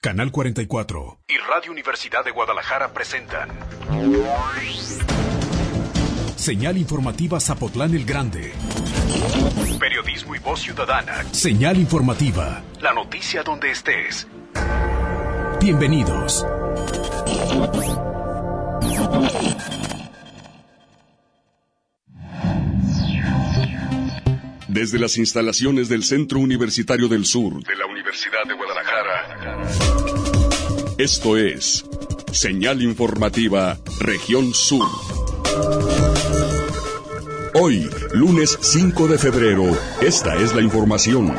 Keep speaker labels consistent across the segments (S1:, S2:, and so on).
S1: Canal 44 y Radio Universidad de Guadalajara presentan Señal Informativa Zapotlán el Grande. Periodismo y voz ciudadana. Señal Informativa. La noticia donde estés. Bienvenidos.
S2: Desde las instalaciones del Centro Universitario del Sur de la Universidad de Guadalajara. Esto es Señal Informativa Región Sur. Hoy, lunes 5 de febrero, esta es la información.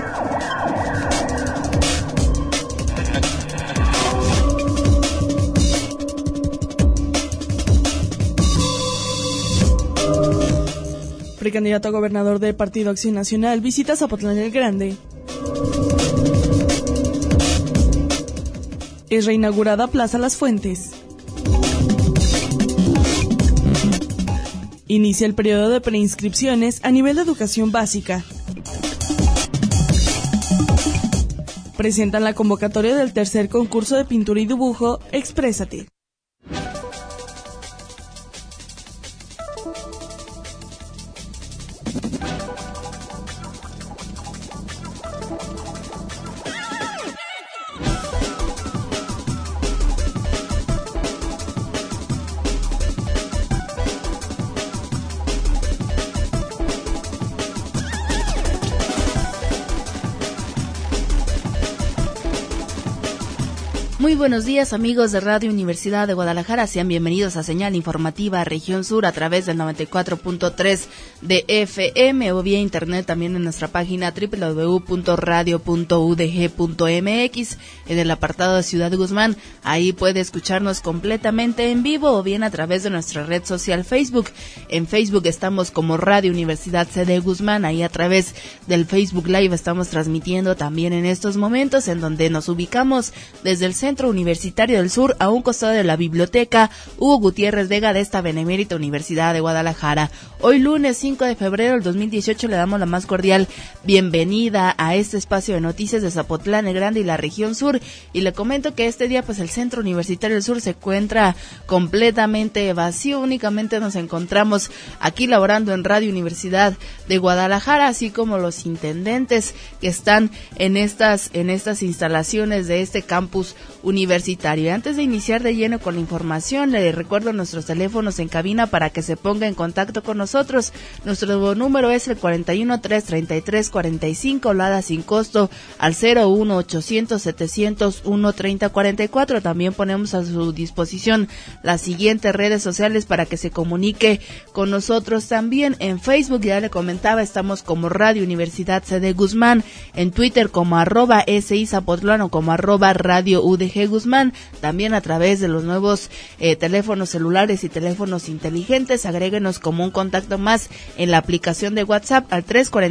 S3: Precandidato a gobernador del Partido Acción Nacional visita Zapotlán el Grande. Es reinaugurada Plaza Las Fuentes. Inicia el periodo de preinscripciones a nivel de educación básica. Presentan la convocatoria del tercer concurso de pintura y dibujo Exprésate.
S4: Muy buenos días, amigos de Radio Universidad de Guadalajara, sean bienvenidos a Señal Informativa Región Sur a través del 94.3 de FM o vía internet también en nuestra página www.radio.udg.mx en el apartado de Ciudad Guzmán. Ahí puede escucharnos completamente en vivo o bien a través de nuestra red social Facebook. En Facebook estamos como Radio Universidad CD Guzmán, ahí a través del Facebook Live estamos transmitiendo también en estos momentos en donde nos ubicamos desde el Centro Universitario del Sur, a un costado de la Biblioteca Hugo Gutiérrez Vega de esta Benemérita Universidad de Guadalajara. Hoy lunes 5 de febrero del 2018 le damos la más cordial bienvenida a este espacio de noticias de Zapotlán el Grande y la Región Sur, y le comento que este día pues el Centro Universitario del Sur se encuentra completamente vacío, únicamente nos encontramos aquí laborando en Radio Universidad de Guadalajara, así como los intendentes que están en estas instalaciones de este campus universitario. Y antes de iniciar de lleno con la información, le recuerdo nuestros teléfonos en cabina para que se ponga en contacto con nosotros. Nuestro número es el 41-333-45, LADA sin costo, al 01800-701-3044. También ponemos a su disposición las siguientes redes sociales para que se comunique con nosotros. También en Facebook, ya le comentaba, estamos como Radio Universidad CD Guzmán, en Twitter como @SI Zapotlán o como @Radio UDG Guzmán, también a través de los nuevos teléfonos celulares y teléfonos inteligentes. Agréguenos como un contacto más en la aplicación de WhatsApp al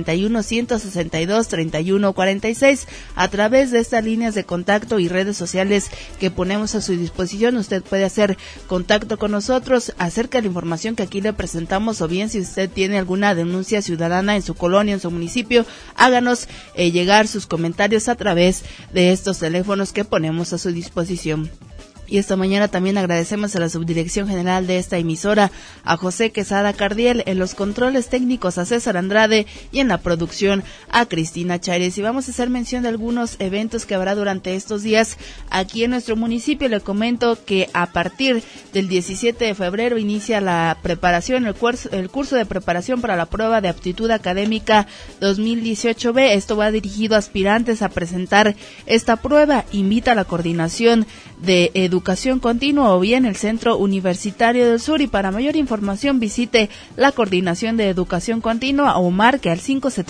S4: 341-162-3146. A través de estas líneas de contacto y redes sociales que ponemos a su disposición, usted puede hacer contacto con nosotros acerca de la información que aquí le presentamos, o bien si usted tiene alguna denuncia ciudadana en su colonia, en su municipio, háganos llegar sus comentarios a través de estos teléfonos que ponemos a su disposición. Y esta mañana también agradecemos a la Subdirección General de esta emisora, a José Quesada Cardiel, en los controles técnicos a César Andrade y en la producción a Cristina Chávez. Y vamos a hacer mención de algunos eventos que habrá durante estos días aquí en nuestro municipio. Le comento que a partir del 17 de febrero inicia la preparación, el curso de preparación para la prueba de aptitud académica 2018B. Esto va dirigido a aspirantes a presentar esta prueba. Invita a la coordinación de Educación Continua o bien el Centro Universitario del Sur, y para mayor información visite la Coordinación de Educación Continua o marque al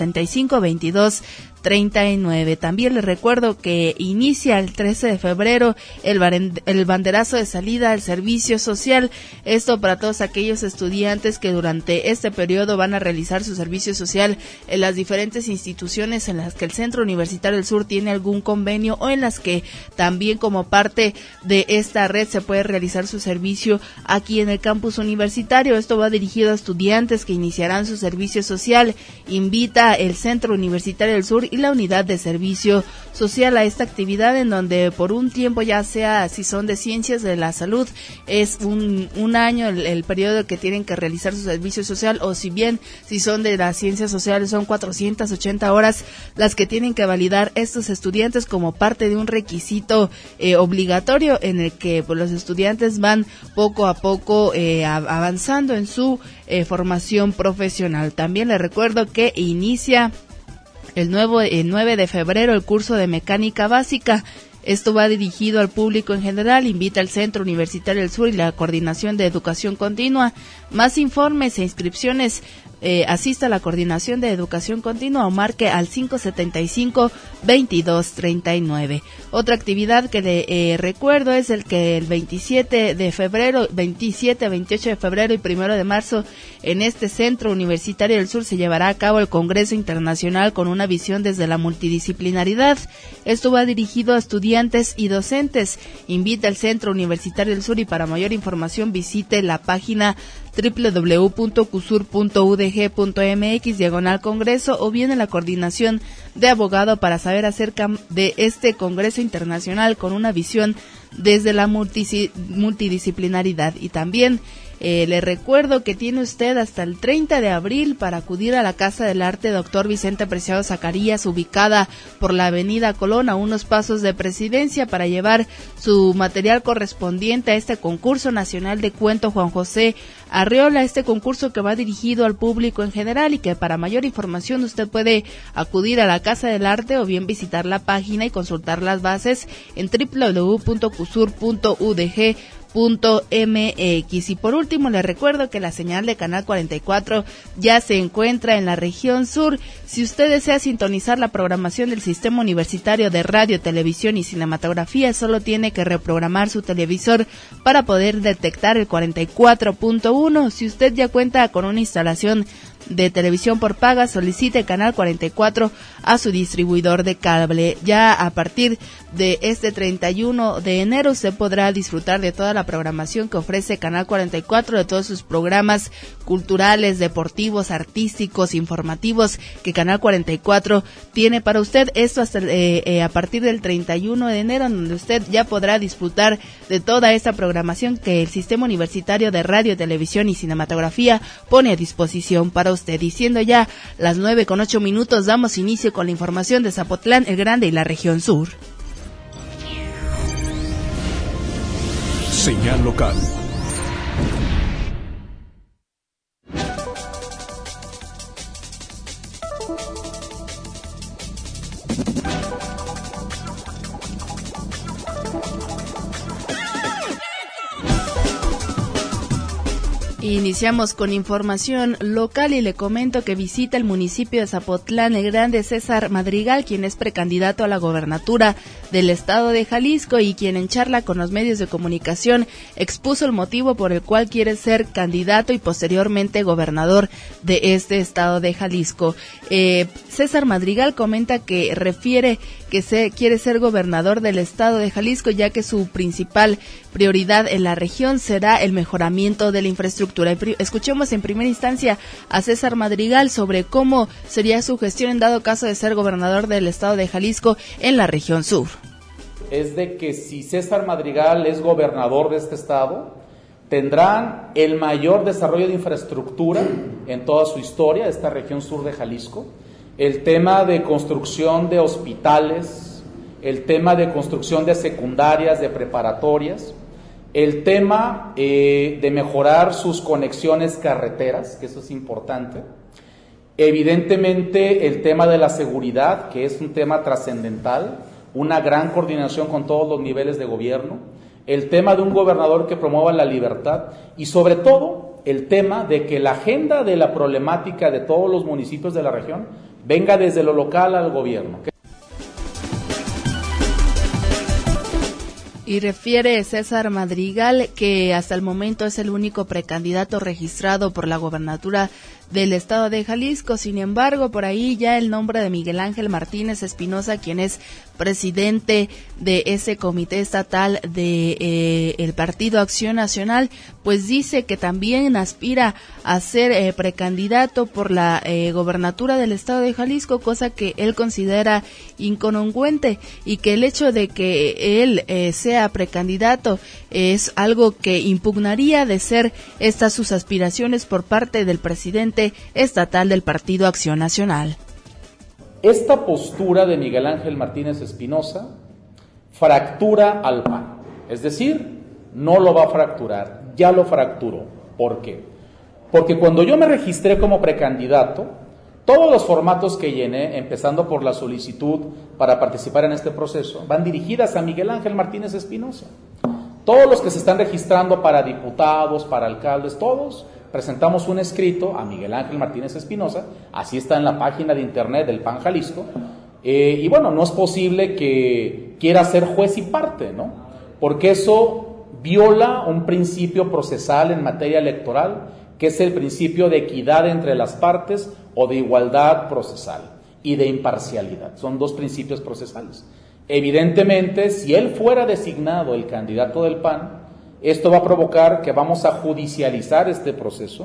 S4: 575-2239. También les recuerdo que inicia el 13 de febrero el banderazo de salida al servicio social. Esto para todos aquellos estudiantes que durante este periodo van a realizar su servicio social en las diferentes instituciones en las que el Centro Universitario del Sur tiene algún convenio o en las que también como parte de esta red se puede realizar su servicio aquí en el campus universitario. Esto va dirigido a estudiantes que iniciarán su servicio social. Invita el Centro Universitario del Sur y la unidad de servicio social a esta actividad, en donde por un tiempo, ya sea si son de ciencias de la salud, es un año el periodo que tienen que realizar su servicio social, o si bien si son de las ciencias sociales son 480 horas las que tienen que validar estos estudiantes como parte de un requisito obligatorio, en el que pues, los estudiantes van poco a poco avanzando en su formación profesional. También les recuerdo que inicia el 9 de febrero el curso de mecánica básica. Esto va dirigido al público en general. Invita al Centro Universitario del Sur y la Coordinación de Educación Continua. Más informes e inscripciones, asista a la Coordinación de Educación Continua o marque al 575-2239. Otra actividad que le recuerdo es el que el 27, 28 de febrero y 1 de marzo en este Centro Universitario del Sur se llevará a cabo el Congreso Internacional con una visión desde la multidisciplinaridad. Esto va dirigido a estudiantes y docentes. Invita al Centro Universitario del Sur y para mayor información visite la página www.cusur.udg.mx/congreso o bien en la coordinación de abogado para saber acerca de este Congreso Internacional con una visión desde la multidisciplinaridad. Y también le recuerdo que tiene usted hasta el 30 de abril para acudir a la Casa del Arte Dr. Vicente Preciado Zacarías, ubicada por la Avenida Colón, a unos pasos de Presidencia, para llevar su material correspondiente a este concurso nacional de cuento Juan José Arriola, este concurso que va dirigido al público en general y que para mayor información usted puede acudir a la Casa del Arte o bien visitar la página y consultar las bases en www.cusur.udg.mx. Y por último les recuerdo que la señal de Canal 44 ya se encuentra en la región sur. Si usted desea sintonizar la programación del Sistema Universitario de Radio, Televisión y Cinematografía, solo tiene que reprogramar su televisor para poder detectar el 44.1. Si usted ya cuenta con una instalación de televisión por paga, solicite Canal 44 a su distribuidor de cable. Ya a partir de este 31 de enero se podrá disfrutar de toda la programación que ofrece Canal 44, de todos sus programas culturales, deportivos, artísticos, informativos que Canal 44 tiene para usted. Esto hasta a partir del 31 de enero, donde usted ya podrá disfrutar de toda esta programación que el Sistema Universitario de Radio, Televisión y Cinematografía pone a disposición para usted. Diciendo ya las 9:08, damos inicio con la información de Zapotlán el Grande y la región sur.
S1: Señal local.
S4: Iniciamos con información local y le comento que visita el municipio de Zapotlán el Grande César Madrigal, quien es precandidato a la gobernatura del estado de Jalisco y quien en charla con los medios de comunicación expuso el motivo por el cual quiere ser candidato y posteriormente gobernador de este estado de Jalisco. César Madrigal comenta que refiere que quiere ser gobernador del estado de Jalisco, ya que su principal prioridad en la región será el mejoramiento de la infraestructura. Escuchemos en primera instancia a César Madrigal sobre cómo sería su gestión en dado caso de ser gobernador del estado de Jalisco en la región sur.
S5: Es de que si César Madrigal es gobernador de este estado, tendrán el mayor desarrollo de infraestructura en toda su historia, esta región sur de Jalisco. El tema de construcción de hospitales, el tema de construcción de secundarias, de preparatorias, el tema de mejorar sus conexiones carreteras, que eso es importante. Evidentemente el tema de la seguridad, que es un tema trascendental, una gran coordinación con todos los niveles de gobierno, el tema de un gobernador que promueva la libertad y sobre todo el tema de que la agenda de la problemática de todos los municipios de la región venga desde lo local al gobierno.
S4: Y refiere César Madrigal que hasta el momento es el único precandidato registrado por la gobernatura del estado de Jalisco. Sin embargo, por ahí ya el nombre de Miguel Ángel Martínez Espinosa, quien es presidente de ese comité estatal de el Partido Acción Nacional, pues dice que también aspira a ser precandidato por la gobernatura del estado de Jalisco, cosa que él considera incongruente, y que el hecho de que él sea precandidato es algo que impugnaría de ser estas sus aspiraciones por parte del presidente estatal del Partido Acción Nacional.
S5: Esta postura de Miguel Ángel Martínez Espinosa fractura al PAN, es decir, no lo va a fracturar, ya lo fracturó. ¿Por qué? Porque cuando yo me registré como precandidato, todos los formatos que llené, empezando por la solicitud para participar en este proceso, van dirigidas a Miguel Ángel Martínez Espinosa. Todos los que se están registrando para diputados, para alcaldes, todos presentamos un escrito a Miguel Ángel Martínez Espinosa, así está en la página de internet del PAN Jalisco, y bueno, no es posible que quiera ser juez y parte, ¿no? Porque eso viola un principio procesal en materia electoral, que es el principio de equidad entre las partes o de igualdad procesal y de imparcialidad. Son dos principios procesales. Evidentemente, si él fuera designado el candidato del PAN, esto va a provocar que vamos a judicializar este proceso.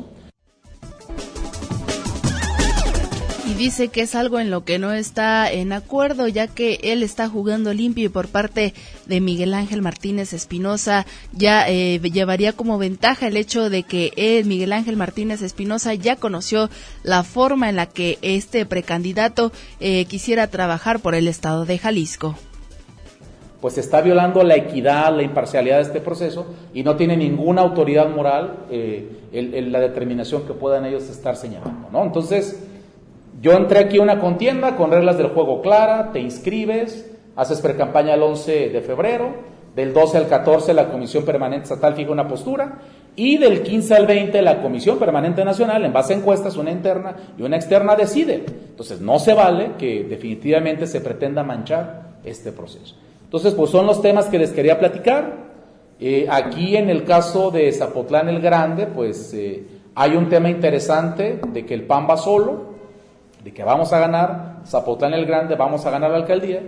S4: Y dice que es algo en lo que no está en acuerdo, ya que él está jugando limpio, y por parte de Miguel Ángel Martínez Espinosa ya llevaría como ventaja el hecho de que Miguel Ángel Martínez Espinosa ya conoció la forma en la que este precandidato quisiera trabajar por el estado de Jalisco.
S5: Pues está violando la equidad, la imparcialidad de este proceso, y no tiene ninguna autoridad moral la determinación que puedan ellos estar señalando, ¿no? Entonces, yo entré aquí a una contienda con reglas del juego clara, te inscribes, haces precampaña el 11 de febrero, del 12 al 14 la Comisión Permanente Estatal fija una postura, y del 15 al 20 la Comisión Permanente Nacional, en base a encuestas, una interna y una externa, decide. Entonces, no se vale que definitivamente se pretenda manchar este proceso. Entonces, pues son los temas que les quería platicar. Aquí en el caso de Zapotlán el Grande, pues hay un tema interesante de que el PAN va solo, de que vamos a ganar Zapotlán el Grande, vamos a ganar la alcaldía.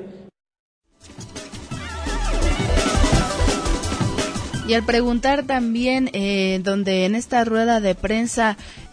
S4: Y al preguntar también, donde en esta rueda de prensa,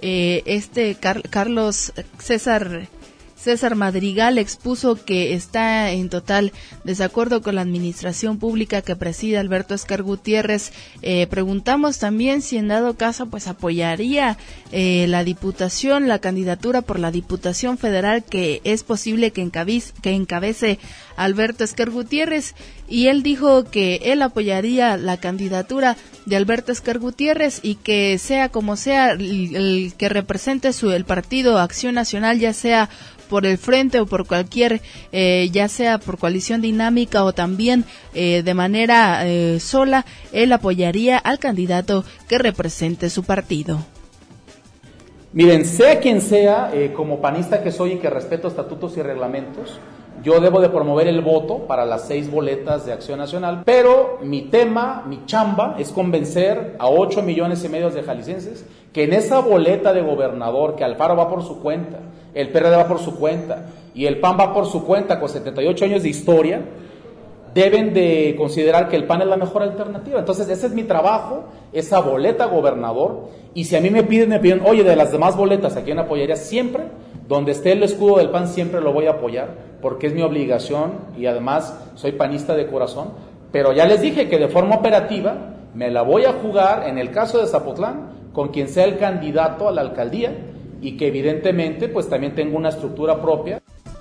S4: Carlos César Madrigal expuso que está en total desacuerdo con la administración pública que preside Alberto Escar Gutiérrez. Preguntamos también si en dado caso pues apoyaría la candidatura por la Diputación Federal que es posible que encabece Alberto Escar Gutiérrez, y él dijo que él apoyaría la candidatura de Alberto Escar Gutiérrez, y que sea como sea el que represente el Partido Acción Nacional, ya sea por el frente o por cualquier, ya sea por coalición dinámica o también de manera sola, él apoyaría al candidato que represente su partido.
S5: Miren, sea quien sea, como panista que soy y que respeto estatutos y reglamentos, yo debo de promover el voto para las 6 boletas de Acción Nacional, pero mi tema, mi chamba, es convencer a 8,5 millones de jaliscienses que en esa boleta de gobernador, que Alfaro va por su cuenta, el PRD va por su cuenta y el PAN va por su cuenta con 78 años de historia, deben de considerar que el PAN es la mejor alternativa. Entonces, ese es mi trabajo, esa boleta gobernador, y si a mí me piden, oye, de las demás boletas, ¿a quién apoyaría? Siempre, donde esté el escudo del PAN, siempre lo voy a apoyar, porque es mi obligación, y además soy panista de corazón, pero ya les dije que de forma operativa me la voy a jugar, en el caso de Zapotlán, con quien sea el candidato a la alcaldía, y que evidentemente pues también tengo una estructura propia.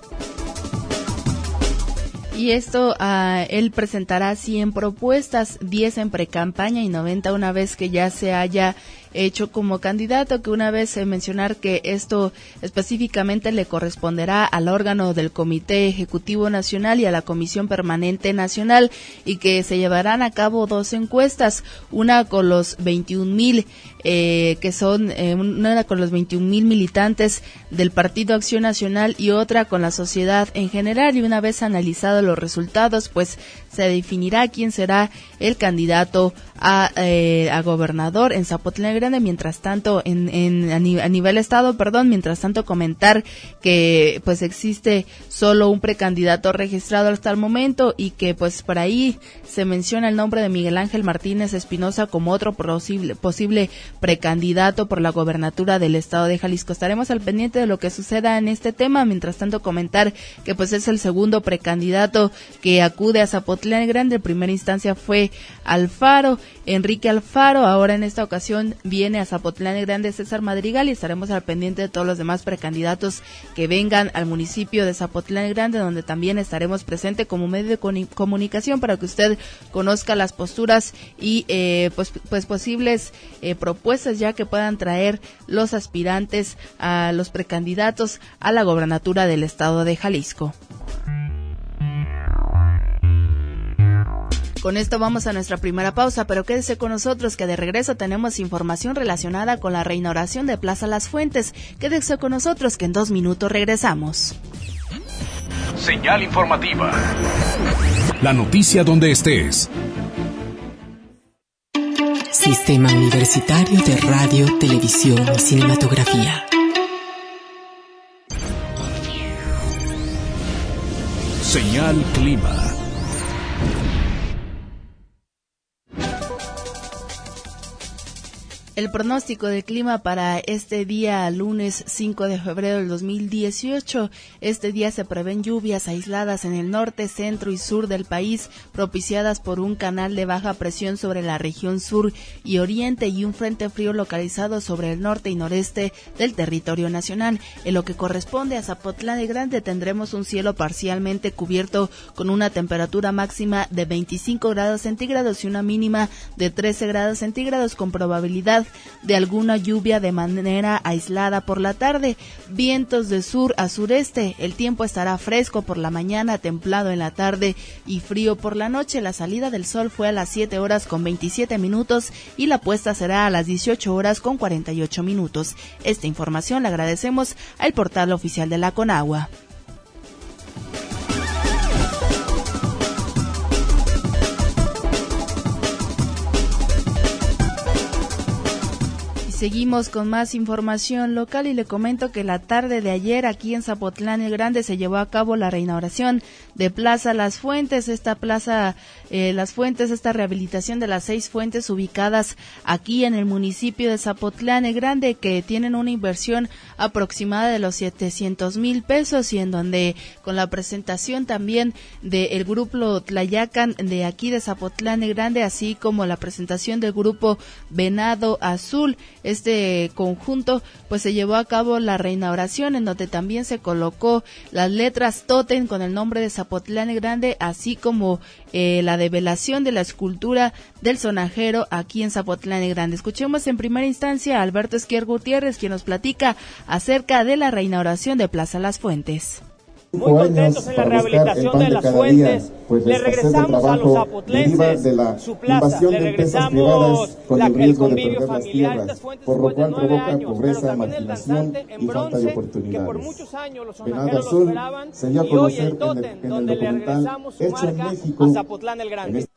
S4: Y esto él presentará 100 propuestas, 10 en precampaña y 90 una vez que ya se haya hecho como candidato, que una vez mencionar que esto específicamente le corresponderá al órgano del Comité Ejecutivo Nacional y a la Comisión Permanente Nacional, y que se llevarán a cabo 2 encuestas, una con los 21,000 que son una con los 21,000 militantes del Partido Acción Nacional y otra con la sociedad en general, y una vez analizados los resultados, pues se definirá quién será el candidato a gobernador en Zapotlán el Grande. Mientras tanto, a nivel estado, mientras tanto comentar que pues existe solo un precandidato registrado hasta el momento y que pues por ahí se menciona el nombre de Miguel Ángel Martínez Espinosa como otro posible precandidato por la gobernatura del estado de Jalisco. Estaremos al pendiente de lo que suceda en este tema. Mientras tanto, comentar que pues es el segundo precandidato que acude a Zapotlán el Grande. En primera instancia fue Enrique Alfaro. Ahora en esta ocasión viene a Zapotlán el Grande César Madrigal, y estaremos al pendiente de todos los demás precandidatos que vengan al municipio de Zapotlán el Grande, donde también estaremos presente como medio de comunicación para que usted conozca las posturas y pues posibles propuestas ya que puedan traer los aspirantes a los precandidatos a la gobernatura del estado de Jalisco. Con esto vamos a nuestra primera pausa, pero quédese con nosotros que de regreso tenemos información relacionada con la reinauguración de Plaza Las Fuentes. Quédese con nosotros que en 2 minutos regresamos.
S1: Señal informativa. La noticia donde estés.
S6: Sistema Universitario de Radio, Televisión y Cinematografía.
S1: Señal Clima.
S4: El pronóstico del clima para este día, lunes 5 de febrero del 2018. Este día se prevén lluvias aisladas en el norte, centro y sur del país, propiciadas por un canal de baja presión sobre la región sur y oriente y un frente frío localizado sobre el norte y noreste del territorio nacional. En lo que corresponde a Zapotlán el Grande, tendremos un cielo parcialmente cubierto con una temperatura máxima de 25 grados centígrados y una mínima de 13 grados centígrados, con probabilidad de alguna lluvia de manera aislada por la tarde. Vientos de sur a sureste. El tiempo estará fresco por la mañana, templado en la tarde y frío por la noche. La salida del sol fue a las 7 horas con 27 minutos y la puesta será a las 18 horas con 48 minutos. Esta información la agradecemos al portal oficial de la Conagua. Seguimos con más información local y le comento que la tarde de ayer aquí en Zapotlán el Grande se llevó a cabo la reinauguración de Plaza Las Fuentes. Esta Plaza Las Fuentes, esta rehabilitación de las 6 fuentes ubicadas aquí en el municipio de Zapotlán el Grande, que tienen una inversión aproximada de los 700,000 pesos, y en donde con la presentación también del grupo Tlayacan de aquí de Zapotlán el Grande, así como la presentación del grupo Venado Azul, este conjunto pues se llevó a cabo la reinauguración, en donde también se colocó las letras tótem con el nombre de Zapotlán el Grande, así como la develación de la escultura del sonajero aquí en Zapotlán el Grande. Escuchemos en primera instancia a Alberto Esquier Gutiérrez, quien nos platica acerca de la reinauguración de Plaza Las Fuentes.
S7: Muy contentos en la rehabilitación de las fuentes. Le regresamos a los zapotlenses su plaza, le regresamos el convivio familiar. Estas fuentes después de 9 años, pero también el danzante en bronce, que por muchos años los sonajeros lo esperaban, y hoy el tótem, donde le regresamos su marca a Zapotlán el Grande.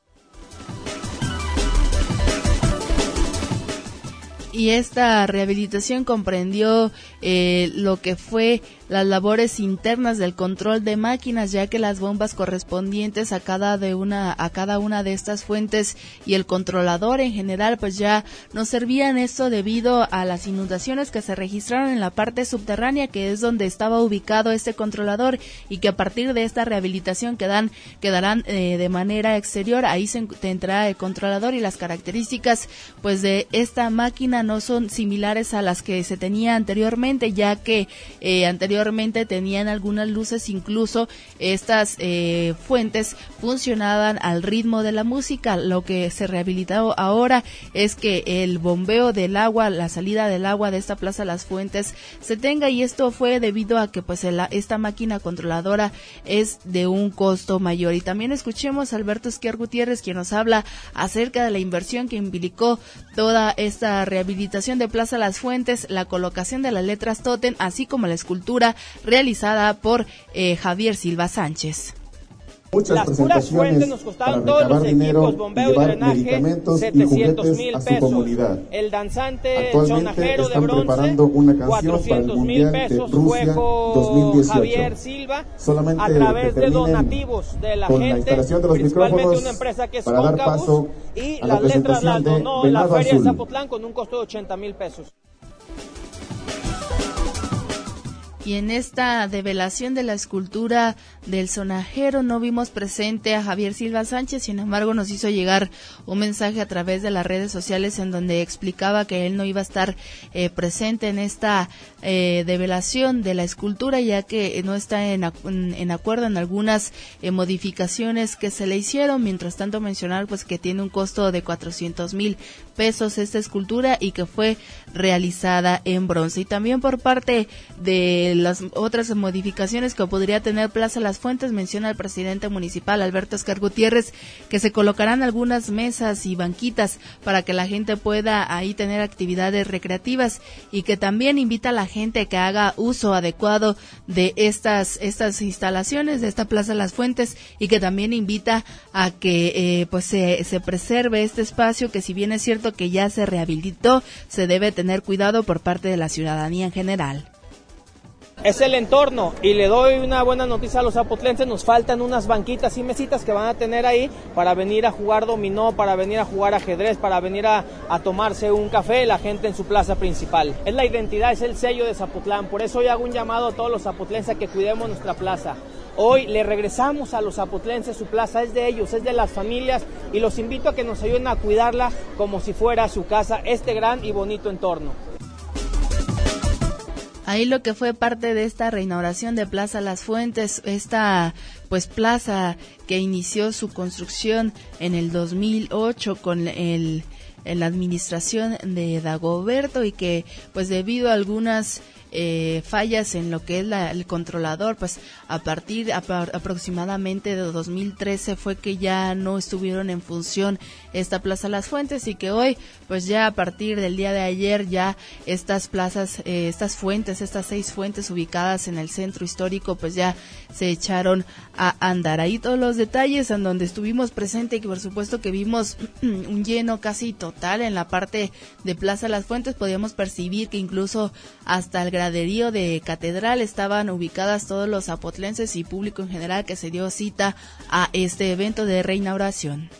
S4: Y esta rehabilitación comprendió lo que fue las labores internas del control de máquinas, ya que las bombas correspondientes a cada una de estas fuentes y el controlador en general pues ya no servían. Esto debido a las inundaciones que se registraron en la parte subterránea, que es donde estaba ubicado este controlador, y que a partir de esta rehabilitación quedarán de manera exterior. Ahí se encontrará el controlador, y las características pues de esta máquina no son similares a las que se tenía anteriormente, ya que anteriormente tenían algunas luces, incluso estas fuentes funcionaban al ritmo de la música. Lo que se rehabilitó ahora es que el bombeo del agua, la salida del agua de esta Plaza Las Fuentes se tenga, y esto fue debido a que pues esta máquina controladora es de un costo mayor. Y también escuchemos a Alberto Esquier Gutiérrez, quien nos habla acerca de la inversión que implicó toda esta rehabilitación de Plaza Las Fuentes, la colocación de las letras tótem, así como la escultura realizada por Javier Silva Sánchez.
S7: Las puras fuentes nos costaron todos los equipos, bombeo y drenaje, 700,000 pesos. El danzante, el sonajero de bronce, 400,000 pesos, juego Javier Silva, a través de donativos de la gente, principalmente una empresa que es Concabus, y las letras las donó la Feria de Zapotlán con un costo de 80,000 pesos.
S4: Y en esta develación de la escultura del sonajero no vimos presente a Javier Silva Sánchez, sin embargo nos hizo llegar un mensaje a través de las redes sociales en donde explicaba que él no iba a estar presente en esta develación de la escultura, ya que no está en acuerdo en algunas modificaciones que se le hicieron. Mientras tanto, mencionar pues que tiene un costo de 400,000 pesos esta escultura y que fue realizada en bronce. Y también por parte de las otras modificaciones que podría tener Plaza Las Fuentes, menciona el presidente municipal Alberto Oscar Gutiérrez que se colocarán algunas mesas y banquitas para que la gente pueda ahí tener actividades recreativas, y que también invita a la gente que haga uso adecuado de estas instalaciones de esta Plaza Las Fuentes, y que también invita a que pues se preserve este espacio, que si bien es cierto que ya se rehabilitó, se debe tener cuidado por parte de la ciudadanía en general.
S8: Es el entorno, y le doy una buena noticia a los zapotlenses: nos faltan unas banquitas y mesitas que van a tener ahí para venir a jugar dominó, para venir a jugar ajedrez, para venir a tomarse un café la gente en su plaza principal. Es la identidad, es el sello de Zapotlán, por eso hoy hago un llamado a todos los zapotlenses a que cuidemos nuestra plaza. Hoy le regresamos a los zapotlenses su plaza, es de ellos, es de las familias, y los invito a que nos ayuden a cuidarla como si fuera su casa, este gran y bonito entorno.
S4: Ahí lo que fue parte de esta reinauguración de Plaza Las Fuentes, esta pues plaza que inició su construcción en el 2008 con la administración de Dagoberto, y que pues debido a algunas fallas en lo que es el controlador, pues a partir aproximadamente de 2013 fue que ya no estuvieron en función esta Plaza Las Fuentes, y que hoy pues ya a partir del día de ayer ya estas plazas, estas 6 fuentes ubicadas en el centro histórico pues ya se echaron a andar. Ahí todos los detalles en donde estuvimos presentes, y que por supuesto que vimos un lleno casi total en la parte de Plaza Las Fuentes. Podíamos percibir que incluso hasta el graderío de Catedral estaban ubicadas todos los zapotlenses y público en general que se dio cita a este evento de reinauguración.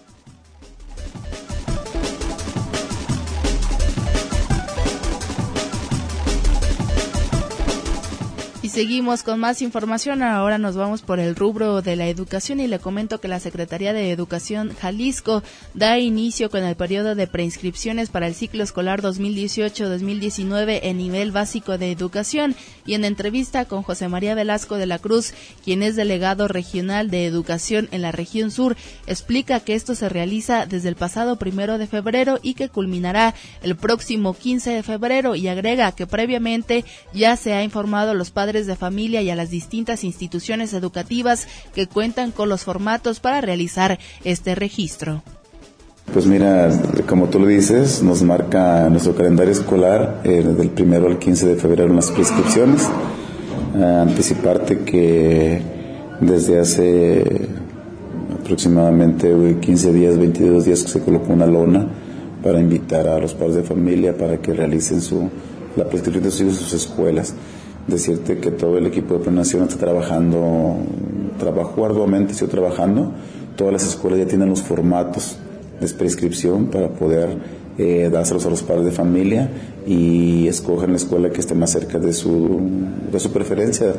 S4: Y seguimos con más información. Ahora nos vamos por el rubro de la educación, y le comento que la Secretaría de Educación Jalisco da inicio con el periodo de preinscripciones para el ciclo escolar 2018-2019 en nivel básico de educación. Y en entrevista con José María Velasco de la Cruz, quien es delegado regional de educación en la región sur, explica que esto se realiza desde el pasado 1 de febrero y que culminará el próximo 15 de febrero, y agrega que previamente ya se ha informado a los padres de familia y a las distintas instituciones educativas que cuentan con los formatos para realizar este registro.
S9: Pues mira, como tú lo dices, nos marca nuestro calendario escolar del 1 al 15 de febrero en las prescripciones. Anticiparte que desde hace aproximadamente 15 días, 22 días que se colocó una lona para invitar a los padres de familia para que realicen la prescripción de sus hijos en sus escuelas. Decirte que todo el equipo de planeación está trabajó arduamente, sigue trabajando. Todas las escuelas ya tienen los formatos de prescripción para poder dárselos a los padres de familia y escogen la escuela que esté más cerca de su preferencia.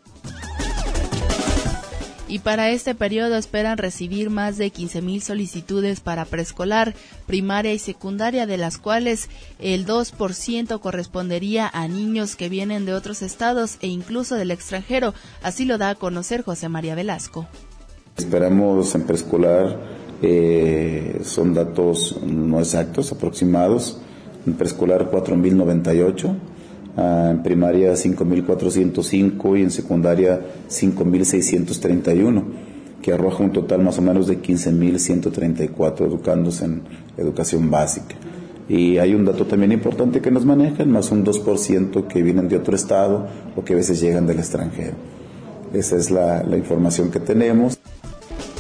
S4: Y para este periodo esperan recibir más de 15,000 solicitudes para preescolar, primaria y secundaria, de las cuales el 2% correspondería a niños que vienen de otros estados e incluso del extranjero. Así lo da a conocer José María Velasco.
S9: Esperamos en preescolar, son datos no exactos, aproximados. En preescolar 4,098. En primaria 5,405 y en secundaria 5,631, que arroja un total más o menos de 15,134 educandos en educación básica. Y hay un dato también importante que nos manejan, más un 2% que vienen de otro estado o que a veces llegan del extranjero. Esa es la información que tenemos.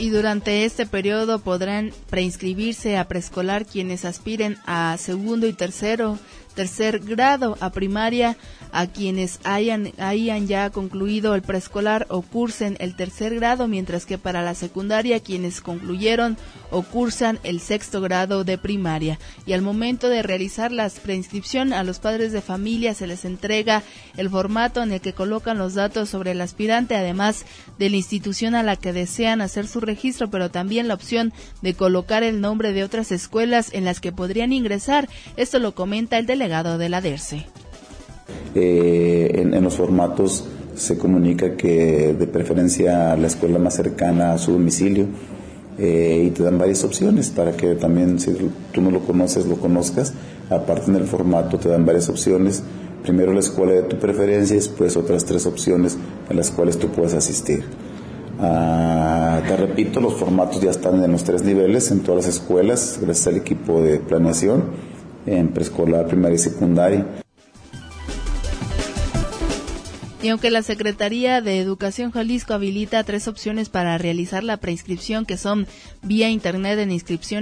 S4: Y durante este periodo podrán preinscribirse a preescolar quienes aspiren a segundo y tercer grado, a primaria a quienes hayan ya concluido el preescolar o cursen el tercer grado, mientras que para la secundaria quienes concluyeron o cursan el sexto grado de primaria. Y al momento de realizar la preinscripción, a los padres de familia se les entrega el formato en el que colocan los datos sobre el aspirante, además de la institución a la que desean hacer su registro, pero también la opción de colocar el nombre de otras escuelas en las que podrían ingresar. Esto lo comenta el delegado de la DERCE.
S9: En los formatos se comunica que de preferencia la escuela más cercana a su domicilio, y te dan varias opciones para que también, si tú no lo conoces, lo conozcas. Aparte, en el formato te dan varias opciones. Primero la escuela de tu preferencia y después otras 3 opciones en las cuales tú puedes asistir. Te repito, los formatos ya están en los 3 niveles en todas las escuelas, gracias al equipo de planeación, en preescolar, primaria y secundaria.
S4: Y aunque la Secretaría de Educación Jalisco habilita 3 opciones para realizar la preinscripción, que son vía internet en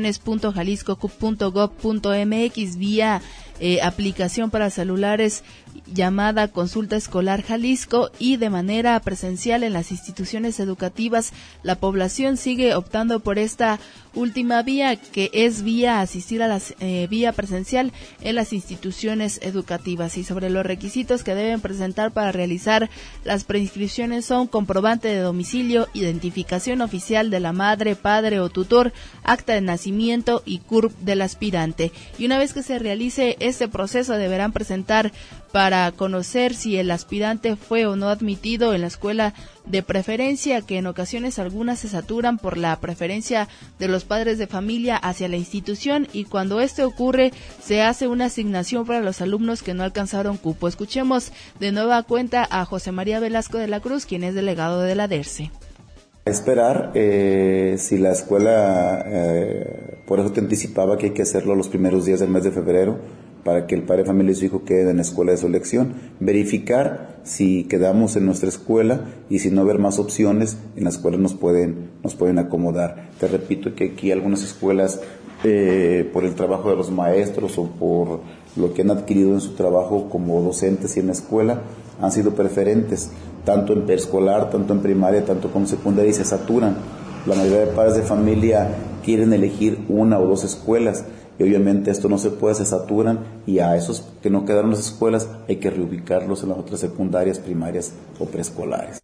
S4: inscripciones.jalisco.gov.mx, vía aplicación para celulares llamada Consulta Escolar Jalisco, y de manera presencial en las instituciones educativas, la población sigue optando por esta última vía, que es vía asistir a las vía presencial en las instituciones educativas. Y sobre los requisitos que deben presentar para realizar las preinscripciones son comprobante de domicilio, identificación oficial de la madre, padre o tutor, acta de nacimiento y CURP del aspirante. Y una vez que se realice este proceso, deberán presentar para conocer si el aspirante fue o no admitido en la escuela de preferencia, que en ocasiones algunas se saturan por la preferencia de los padres de familia hacia la institución, y cuando esto ocurre se hace una asignación para los alumnos que no alcanzaron cupo. Escuchemos de nueva cuenta a José María Velasco de la Cruz, quien es delegado de la DERCE.
S9: Esperar, si la escuela, por eso te anticipaba que hay que hacerlo los primeros días del mes de febrero, para que el padre de familia y su hijo queden en la escuela de su elección, verificar si quedamos en nuestra escuela, y si no, ver más opciones en las cuales nos pueden acomodar. Te repito que aquí algunas escuelas, por el trabajo de los maestros o por lo que han adquirido en su trabajo como docentes y en la escuela, han sido preferentes, tanto en preescolar, tanto en primaria, tanto como secundaria, y se saturan. La mayoría de padres de familia quieren elegir 1 o 2 escuelas, y obviamente esto no se puede, se saturan, y a esos que no quedaron en las escuelas hay que reubicarlos en las otras secundarias, primarias o preescolares.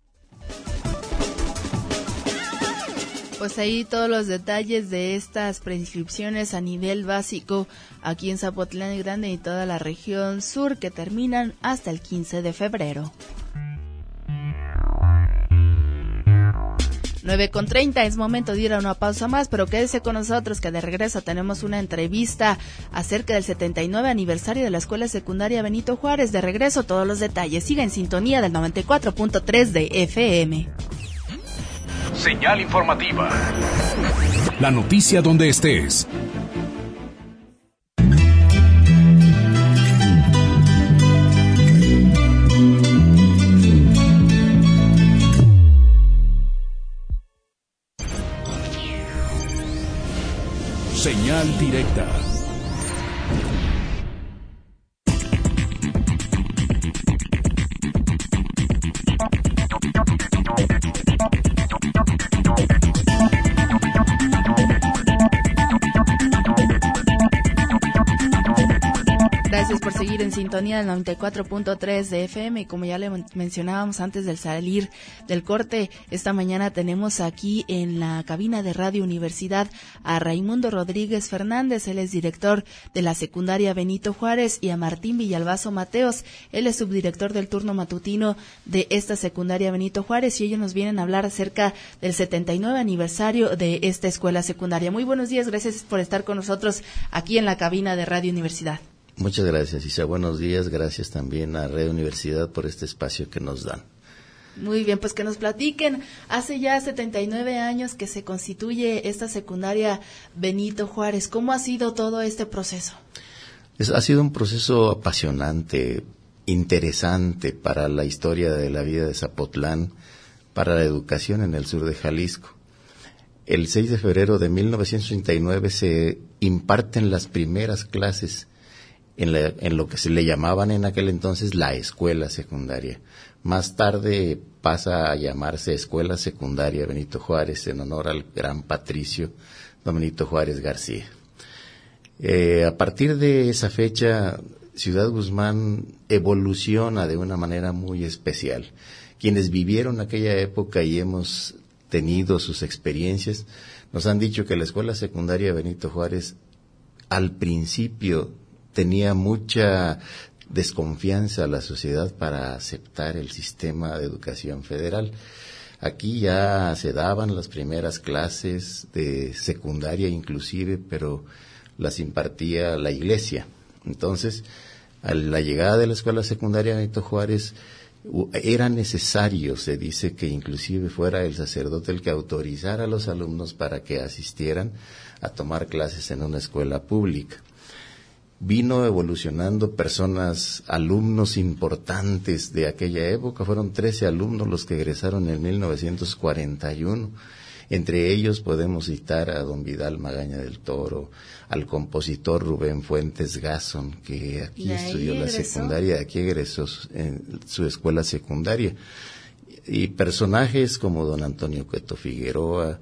S4: Pues ahí todos los detalles de estas preinscripciones a nivel básico aquí en Zapotlán el Grande y toda la región sur, que terminan hasta el 15 de febrero. 9:30, es momento de ir a una pausa más, pero quédese con nosotros, que de regreso tenemos una entrevista acerca del 79 aniversario de la Escuela Secundaria Benito Juárez. De regreso, todos los detalles. Siga en sintonía del 94.3 de FM.
S1: Señal informativa. La noticia donde estés. Señal directa.
S4: Gracias por seguir en sintonía del 94.3 de FM, y como ya le mencionábamos antes del salir del corte, esta mañana tenemos aquí en la cabina de Radio Universidad a Raimundo Rodríguez Fernández, él es director de la secundaria Benito Juárez, y a Martín Villalbazo Mateos, él es subdirector del turno matutino de esta secundaria Benito Juárez, y ellos nos vienen a hablar acerca del 79 aniversario de esta escuela secundaria. Muy buenos días, gracias por estar con nosotros aquí en la cabina de Radio Universidad.
S10: Muchas gracias, Isa. Buenos días. Gracias también a Radio Universidad por este espacio que nos dan.
S4: Muy bien, pues que nos platiquen. Hace ya 79 años que se constituye esta secundaria Benito Juárez. ¿Cómo ha sido todo este proceso?
S10: Ha sido un proceso apasionante, interesante para la historia de la vida de Zapotlán, para la educación en el sur de Jalisco. el 6 de febrero de 1939 se imparten las primeras clases en lo que se le llamaban en aquel entonces la escuela secundaria. Más tarde pasa a llamarse Escuela Secundaria Benito Juárez en honor al gran patricio don Benito Juárez García. A partir de esa fecha, Ciudad Guzmán evoluciona de una manera muy especial. Quienes vivieron aquella época y hemos tenido sus experiencias, nos han dicho que la Escuela Secundaria Benito Juárez al principio tenía mucha desconfianza a la sociedad para aceptar el sistema de educación federal. Aquí ya se daban las primeras clases de secundaria inclusive, pero las impartía la iglesia. Entonces, a la llegada de la Escuela Secundaria Benito Juárez, era necesario, se dice, que inclusive fuera el sacerdote el que autorizara a los alumnos para que asistieran a tomar clases en una escuela pública. Vino evolucionando alumnos importantes de aquella época. Fueron 13 alumnos los que egresaron en 1941. Entre ellos podemos citar a don Vidal Magaña del Toro, al compositor Rubén Fuentes Gasson, que aquí estudió la secundaria, aquí egresó en su escuela secundaria. Y personajes como don Antonio Cueto Figueroa,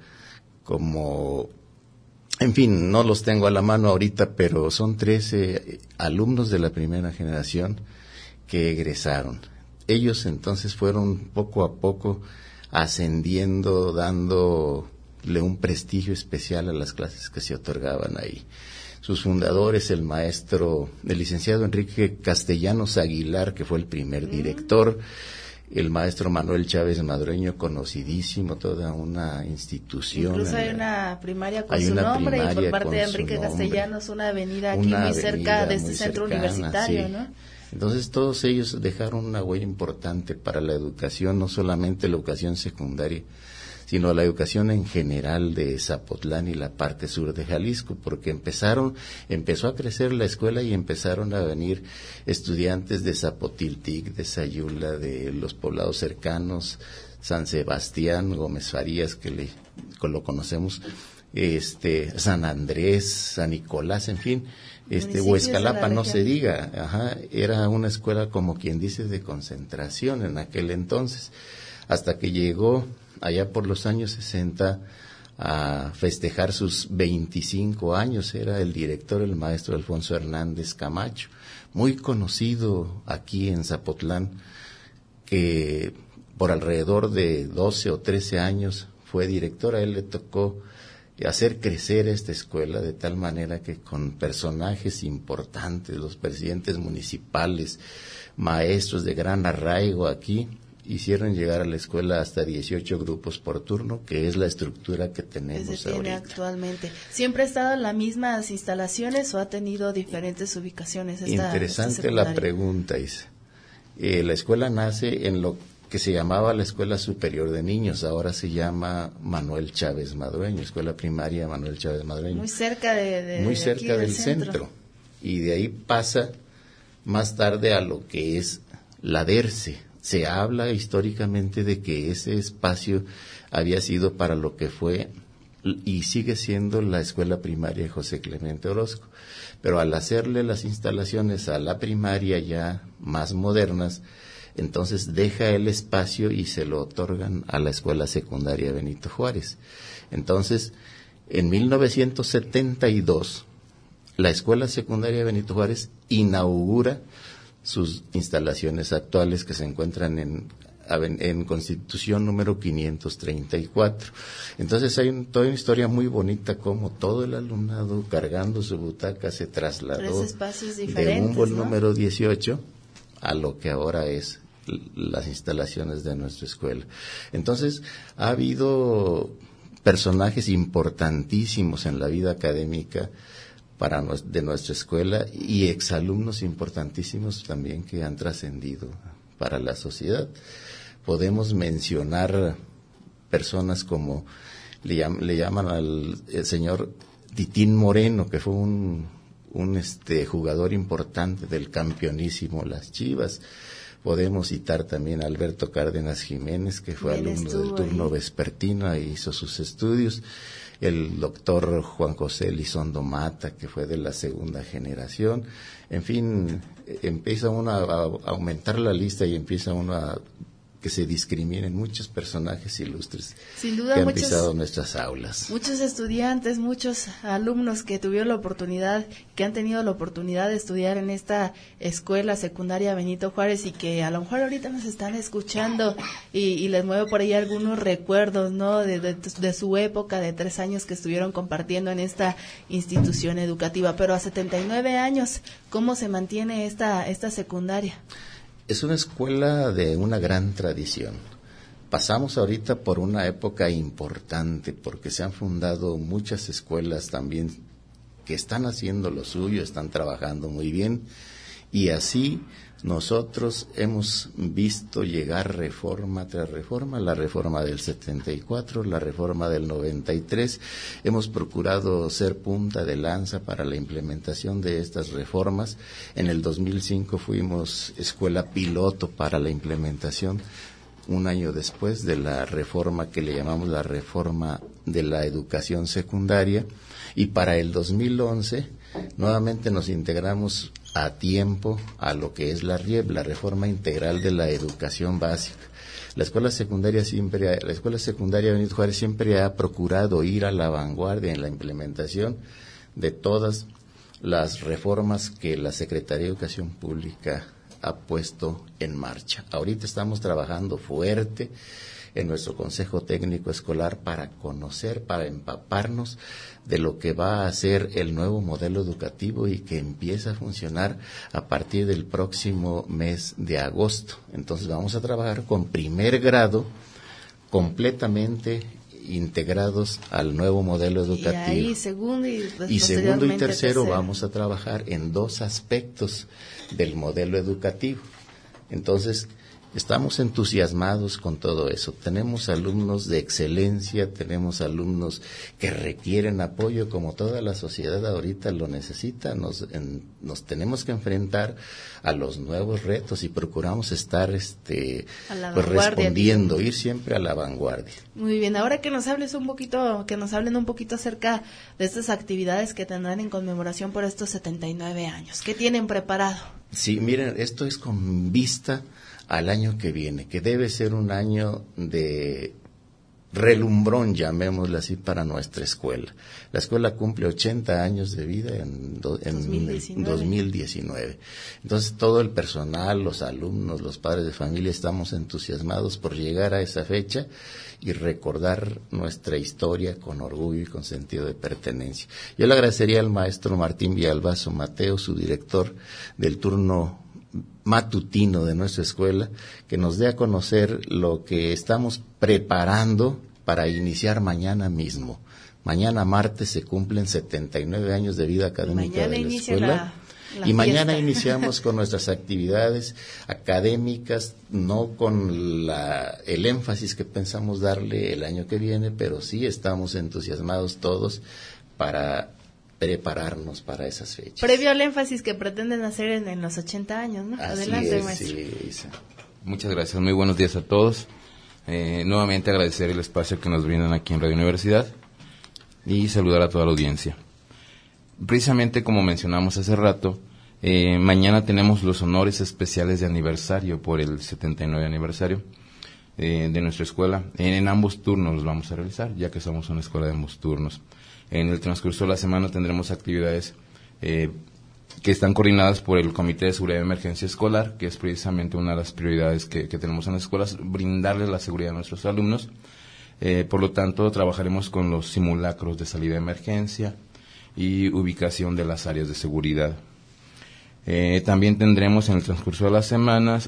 S10: en fin, no los tengo a la mano ahorita, pero son 13 alumnos de la primera generación que egresaron. Ellos entonces fueron poco a poco ascendiendo, dándole un prestigio especial a las clases que se otorgaban ahí. Sus fundadores, el licenciado Enrique Castellanos Aguilar, que fue el primer director, el maestro Manuel Chávez Madroño, conocidísimo, toda una institución.
S4: Incluso hay una primaria con su nombre, y por parte de Enrique Castellanos una avenida aquí muy cerca de este centro universitario, sí. ¿No?
S10: Entonces todos ellos dejaron una huella importante para la educación, no solamente la educación secundaria, sino la educación en general de Zapotlán y la parte sur de Jalisco, porque empezó a crecer la escuela y empezaron a venir estudiantes de Zapotiltic, de Sayula, de los poblados cercanos, San Sebastián, Gómez Farías, que lo conocemos, San Andrés, San Nicolás, en fin, Huescalapa, no se diga, era una escuela, como quien dice, de concentración en aquel entonces, hasta que llegó allá por los años 60 a festejar sus 25 años, era el director, el maestro Alfonso Hernández Camacho, muy conocido aquí en Zapotlán, que por alrededor de 12 o 13 años fue director. A él le tocó hacer crecer esta escuela de tal manera que con personajes importantes, los presidentes municipales, maestros de gran arraigo aquí, hicieron llegar a la escuela hasta 18 grupos por turno, que es la estructura que tenemos ahorita.
S4: Actualmente. ¿Siempre ha estado en las mismas instalaciones o ha tenido diferentes ubicaciones?
S10: Interesante la pregunta, Isa. La escuela nace en lo que se llamaba la Escuela Superior de Niños, ahora se llama Manuel Chávez Madroño, Escuela Primaria Manuel Chávez Madroño.
S4: Muy cerca
S10: muy cerca del centro. Y de ahí pasa más tarde a lo que es la DERCE. Se habla históricamente de que ese espacio había sido para lo que fue y sigue siendo la escuela primaria José Clemente Orozco. Pero al hacerle las instalaciones a la primaria ya más modernas, entonces deja el espacio y se lo otorgan a la escuela secundaria Benito Juárez. Entonces, en 1972, la escuela secundaria Benito Juárez inaugura sus instalaciones actuales, que se encuentran en Constitución número 534. Entonces hay toda una historia muy bonita, como todo el alumnado cargando su butaca se trasladó de un número 18 a lo que ahora es las instalaciones de nuestra escuela. Entonces ha habido personajes importantísimos en la vida académica de nuestra escuela y exalumnos importantísimos también que han trascendido para la sociedad. Podemos mencionar personas como le llaman al señor Titín Moreno, que fue un jugador importante del campeonísimo Las Chivas. Podemos citar también a Alberto Cárdenas Jiménez, que fue alumno del turno vespertino, ahí hizo sus estudios. El doctor Juan José Elizondo Mata, que fue de la segunda generación. En fin, empieza uno a aumentar la lista y empieza uno a que se discriminen muchos personajes ilustres.
S4: Sin duda,
S10: que han pisado nuestras aulas.
S4: Muchos estudiantes, muchos alumnos que tuvieron la oportunidad, que han tenido la oportunidad de estudiar en esta escuela secundaria Benito Juárez y que a lo mejor ahorita nos están escuchando y les mueve por ahí algunos recuerdos, ¿no? De su época, de 3 años que estuvieron compartiendo en esta institución educativa. Pero a 79 años, ¿cómo se mantiene esta secundaria?
S10: Es una escuela de una gran tradición. Pasamos ahorita por una época importante porque se han fundado muchas escuelas también que están haciendo lo suyo, están trabajando muy bien y así nosotros hemos visto llegar reforma tras reforma, la reforma del 74, la reforma del 93, hemos procurado ser punta de lanza para la implementación de estas reformas. En el 2005 fuimos escuela piloto para la implementación, un año después de la reforma que le llamamos la reforma de la educación secundaria, y para el 2011 nuevamente nos integramos a tiempo a lo que es la RIEB, la Reforma Integral de la Educación Básica. La escuela secundaria Benito Juárez siempre ha procurado ir a la vanguardia en la implementación de todas las reformas que la Secretaría de Educación Pública ha puesto en marcha. Ahorita estamos trabajando fuerte en nuestro Consejo Técnico Escolar para conocer, para empaparnos de lo que va a ser el nuevo modelo educativo y que empieza a funcionar a partir del próximo mes de agosto. Entonces vamos a trabajar con primer grado completamente integrados al nuevo modelo educativo.
S4: Y ahí segundo
S10: y tercero vamos a trabajar en 2 aspectos del modelo educativo. Entonces, estamos entusiasmados con todo eso. Tenemos alumnos de excelencia, tenemos alumnos que requieren apoyo como toda la sociedad ahorita lo necesita. Nos tenemos que enfrentar a los nuevos retos y procuramos estar respondiendo, ir siempre a la vanguardia.
S4: Muy bien, ahora que nos hablen un poquito acerca de estas actividades que tendrán en conmemoración por estos 79 años. ¿Qué tienen preparado?
S10: Sí, miren, esto es con vista al año que viene, que debe ser un año de relumbrón, llamémoslo así, para nuestra escuela. La escuela cumple 80 años de vida en 2019. Entonces, todo el personal, los alumnos, los padres de familia, estamos entusiasmados por llegar a esa fecha y recordar nuestra historia con orgullo y con sentido de pertenencia. Yo le agradecería al maestro Martín Villalbazo Mateo, su director del turno matutino de nuestra escuela, que nos dé a conocer lo que estamos preparando para iniciar mañana mismo. Mañana martes se cumplen 79 años de vida académica de la escuela. Y mañana iniciamos con nuestras actividades académicas, no con el énfasis que pensamos darle el año que viene, pero sí estamos entusiasmados todos para prepararnos para esas fechas.
S4: Previo al énfasis que pretenden hacer en los 80 años, ¿no?
S10: Así
S4: Adelante,
S10: es,
S4: maestro.
S10: Sí.
S11: Muchas gracias, muy buenos días a todos. Nuevamente agradecer el espacio que nos brindan aquí en Radio Universidad y saludar a toda la audiencia. Precisamente como mencionamos hace rato, mañana tenemos los honores especiales de aniversario por el 79 aniversario de nuestra escuela. En ambos turnos los vamos a realizar, ya que somos una escuela de ambos turnos. En el transcurso de la semana tendremos actividades que están coordinadas por el Comité de Seguridad de Emergencia Escolar, que es precisamente una de las prioridades que tenemos en las escuelas, brindarles la seguridad a nuestros alumnos. Por lo tanto, trabajaremos con los simulacros de salida de emergencia y ubicación de las áreas de seguridad. También tendremos en el transcurso de las semanas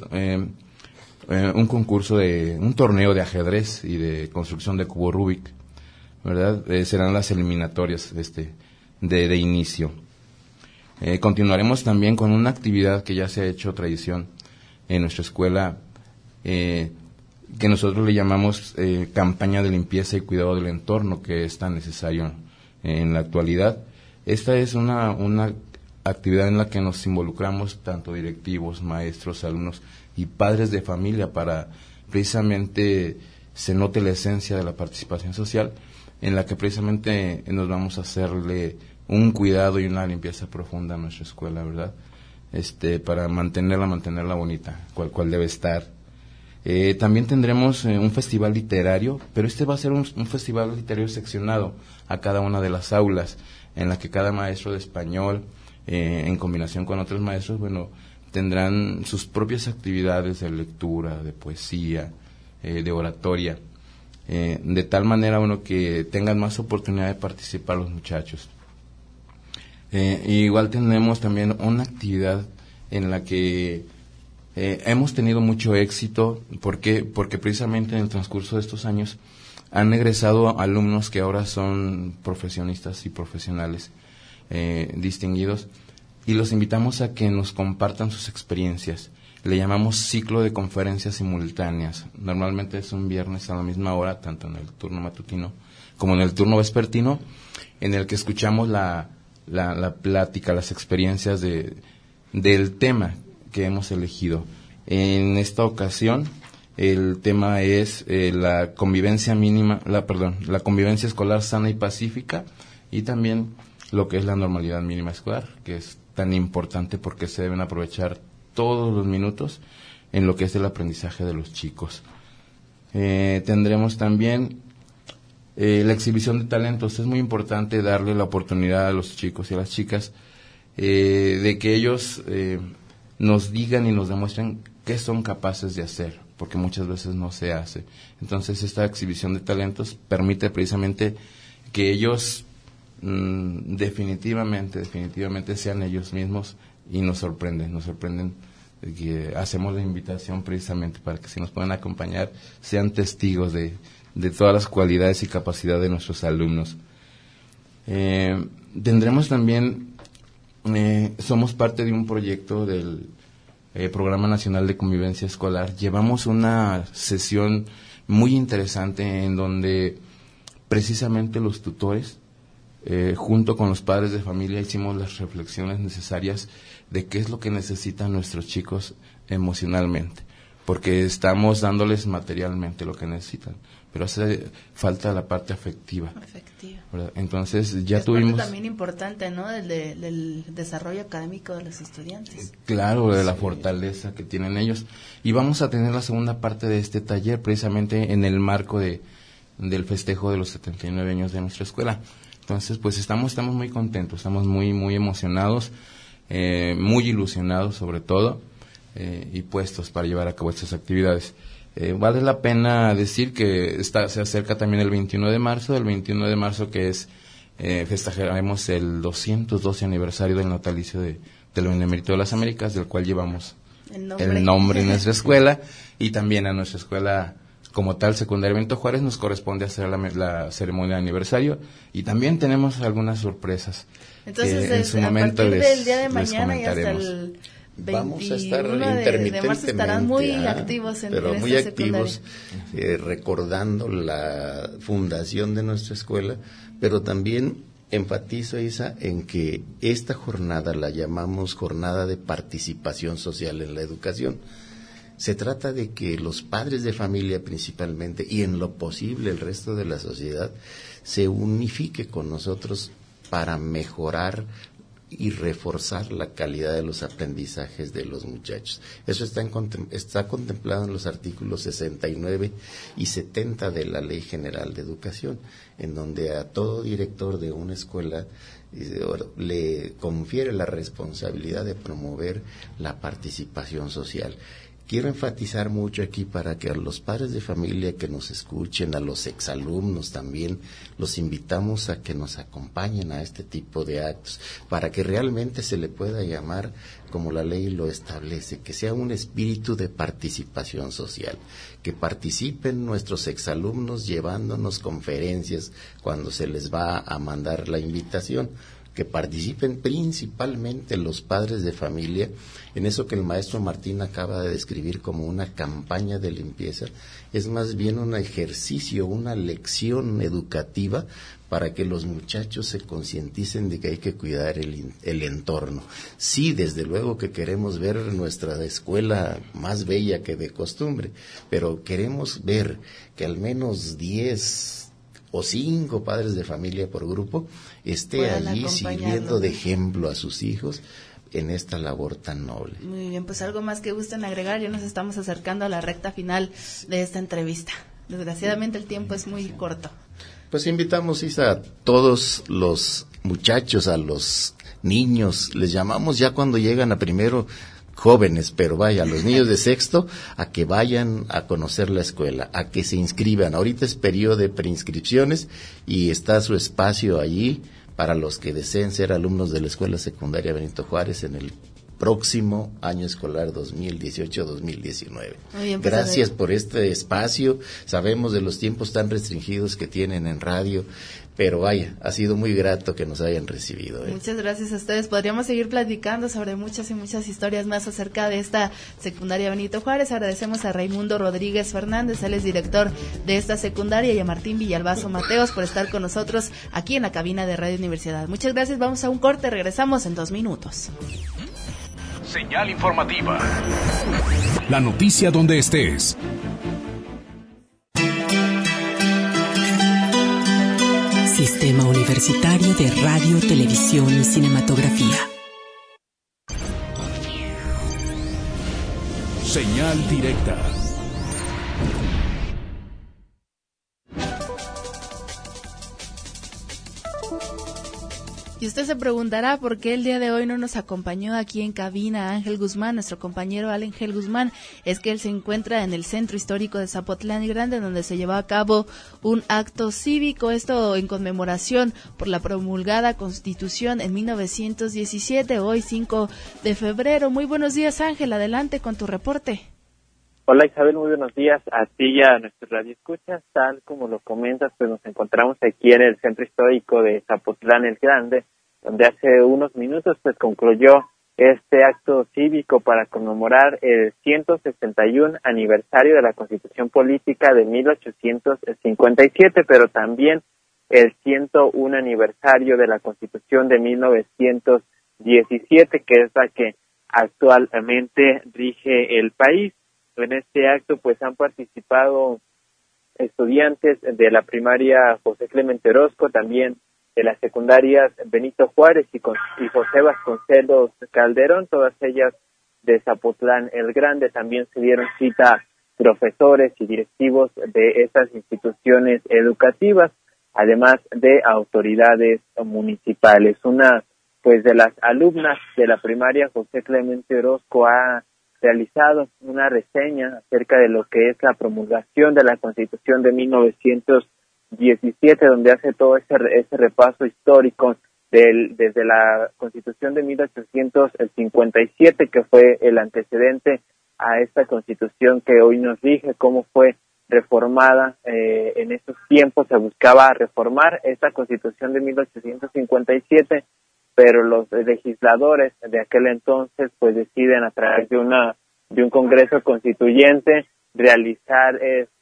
S11: un torneo de ajedrez y de construcción de cubo Rubik, ¿verdad? Serán las eliminatorias de inicio. Continuaremos también con una actividad que ya se ha hecho tradición en nuestra escuela, que nosotros le llamamos campaña de limpieza y cuidado del entorno, que es tan necesario en la actualidad. Esta es una actividad en la que nos involucramos tanto directivos, maestros, alumnos y padres de familia para precisamente se note la esencia de la participación social, en la que precisamente nos vamos a hacerle un cuidado y una limpieza profunda a nuestra escuela, ¿verdad? Para mantenerla bonita, cual debe estar. También tendremos un festival literario, pero va a ser un festival literario seccionado a cada una de las aulas, en la que cada maestro de español, en combinación con otros maestros, tendrán sus propias actividades de lectura, de poesía, de oratoria, de tal manera que tengan más oportunidad de participar los muchachos. Igual tenemos también una actividad en la que hemos tenido mucho éxito. ¿Por qué? Porque precisamente en el transcurso de estos años han egresado alumnos que ahora son profesionistas y profesionales distinguidos, y los invitamos a que nos compartan sus experiencias. Le llamamos ciclo de conferencias simultáneas. Normalmente es un viernes a la misma hora, tanto en el turno matutino como en el turno vespertino, en el que escuchamos la plática, las experiencias del tema que hemos elegido. En esta ocasión, el tema es la convivencia escolar sana y pacífica, y también lo que es la normalidad mínima escolar, que es tan importante porque se deben aprovechar todos los minutos en lo que es el aprendizaje de los chicos. Tendremos también la exhibición de talentos. Es muy importante darle la oportunidad a los chicos y a las chicas de que ellos nos digan y nos demuestren qué son capaces de hacer, porque muchas veces no se hace. Entonces esta exhibición de talentos permite precisamente que ellos definitivamente sean ellos mismos, y nos sorprenden que hacemos la invitación precisamente para que si nos puedan acompañar sean testigos de todas las cualidades y capacidades de nuestros alumnos. Tendremos también, somos parte de un proyecto del Programa Nacional de Convivencia Escolar. Llevamos una sesión muy interesante en donde precisamente los tutores, junto con los padres de familia, hicimos las reflexiones necesarias de qué es lo que necesitan nuestros chicos emocionalmente, porque estamos dándoles materialmente lo que necesitan, pero hace falta la parte afectiva. ¿Verdad? Entonces ya tuvimos
S4: también importante, ¿no? Del desarrollo académico de los estudiantes.
S11: Claro, de la fortaleza que tienen ellos. Y vamos a tener la segunda parte de este taller precisamente en el marco del festejo de los 79 años de nuestra escuela. Entonces, pues estamos muy contentos, estamos muy emocionados, muy ilusionados sobre todo, y puestos para llevar a cabo estas actividades. Vale la pena decir que se acerca también el 21 de marzo, que es festejaremos el 212 aniversario del natalicio del Benemérito de las Américas, del cual llevamos el nombre en nuestra escuela, y también a nuestra escuela como tal, Secundaria Benito Juárez, nos corresponde hacer la ceremonia de aniversario, y también tenemos algunas sorpresas.
S4: Entonces, a partir del día de mañana y hasta el 21
S10: vamos a estar intermitentemente,
S4: de marzo estarán muy activos
S10: muy activos, recordando la fundación de nuestra escuela, pero también enfatizo, Isa, en que esta jornada la llamamos jornada de participación social en la educación. Se trata de que los padres de familia principalmente, y en lo posible el resto de la sociedad, se unifique con nosotros para mejorar y reforzar la calidad de los aprendizajes de los muchachos. Eso está contemplado en los artículos 69 y 70 de la Ley General de Educación, en donde a todo director de una escuela le confiere la responsabilidad de promover la participación social. Quiero enfatizar mucho aquí para que a los padres de familia que nos escuchen, a los exalumnos también, los invitamos a que nos acompañen a este tipo de actos, para que realmente se le pueda llamar, como la ley lo establece, que sea un espíritu de participación social, que participen nuestros exalumnos llevándonos conferencias cuando se les va a mandar la invitación, que participen principalmente los padres de familia en eso que el maestro Martín acaba de describir como una campaña de limpieza. Es más bien un ejercicio, una lección educativa para que los muchachos se concienticen de que hay que cuidar el entorno. Sí, desde luego que queremos ver nuestra escuela más bella que de costumbre, pero queremos ver que al menos 10 o 5 padres de familia por grupo esté allí sirviendo de ejemplo a sus hijos en esta labor tan noble.
S4: Muy bien, pues algo más que gusten agregar. Ya nos estamos acercando a la recta final de esta entrevista. Desgraciadamente el tiempo es muy corto.
S10: Pues invitamos, Isa, a todos los muchachos, a los niños, les llamamos ya cuando llegan a primero jóvenes, pero vaya, a los niños de sexto, a que vayan a conocer la escuela, a que se inscriban. Ahorita es periodo de preinscripciones y está su espacio allí para los que deseen ser alumnos de la Escuela Secundaria Benito Juárez en el próximo año escolar 2018-2019. Bien, pues gracias por este espacio. Sabemos de los tiempos tan restringidos que tienen en radio, pero vaya, ha sido muy grato que nos hayan recibido.
S4: Muchas gracias a ustedes. Podríamos seguir platicando sobre muchas y muchas historias más acerca de esta secundaria Benito Juárez. Agradecemos a Raimundo Rodríguez Fernández, él es director de esta secundaria, y a Martín Villalbazo Mateos por estar con nosotros aquí en la cabina de Radio Universidad. Muchas gracias. Vamos a un corte, regresamos en 2 minutos.
S1: Señal informativa. La noticia donde estés.
S6: Sistema Universitario de Radio, Televisión y Cinematografía.
S1: Señal directa.
S4: Y usted se preguntará por qué el día de hoy no nos acompañó aquí en cabina Ángel Guzmán, nuestro compañero Ángel Guzmán. Es que él se encuentra en el Centro Histórico de Zapotlán el Grande, donde se llevó a cabo un acto cívico, esto en conmemoración por la promulgada Constitución en 1917, hoy 5 de febrero. Muy buenos días, Ángel, adelante con tu reporte.
S12: Hola Isabel, muy buenos días a ti y a nuestros radioescuchas. Tal como lo comentas, pues nos encontramos aquí en el Centro Histórico de Zapotlán el Grande, donde hace unos minutos pues concluyó este acto cívico para conmemorar el 161 aniversario de la Constitución Política de 1857, pero también el 101 aniversario de la Constitución de 1917, que es la que actualmente rige el país. En este acto pues han participado estudiantes de la primaria José Clemente Orozco, también de las secundarias Benito Juárez y José Vasconcelos Calderón, todas ellas de Zapotlán el Grande. También se dieron cita profesores y directivos de estas instituciones educativas, además de autoridades municipales. Una pues de las alumnas de la primaria José Clemente Orozco ha realizado una reseña acerca de lo que es la promulgación de la Constitución de 1917, donde hace todo ese repaso histórico desde la Constitución de 1857, que fue el antecedente a esta Constitución que hoy nos rige, cómo fue reformada. En esos tiempos se buscaba reformar esta Constitución de 1857, pero los legisladores de aquel entonces pues deciden a través de un Congreso Constituyente realizar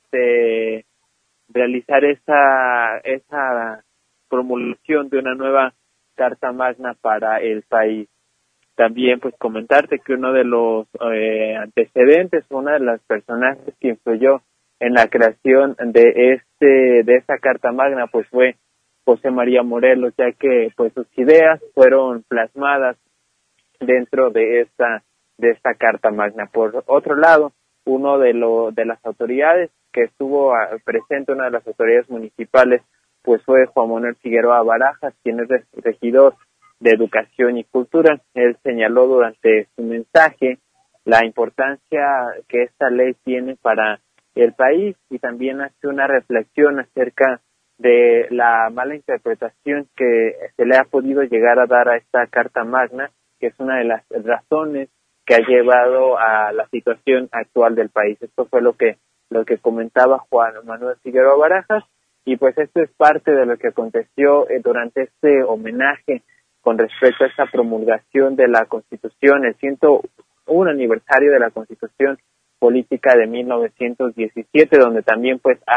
S12: esa promulgación de una nueva Carta Magna para el país. También pues comentarte que uno de los antecedentes, una de las personajes que influyó en la creación de esta Carta Magna pues fue José María Morelos, ya que pues sus ideas fueron plasmadas dentro de esta Carta Magna. Por otro lado, uno de las autoridades que estuvo presente, una de las autoridades municipales, pues fue Juan Manuel Figueroa Barajas, quien es regidor de Educación y Cultura. Él señaló durante su mensaje la importancia que esta ley tiene para el país y también hace una reflexión acerca de la mala interpretación que se le ha podido llegar a dar a esta Carta Magna, que es una de las razones que ha llevado a la situación actual del país. Esto fue lo que comentaba Juan Manuel Figueroa Barajas, y pues esto es parte de lo que aconteció durante este homenaje con respecto a esta promulgación de la Constitución, el 101 aniversario de la Constitución Política de 1917, donde también pues han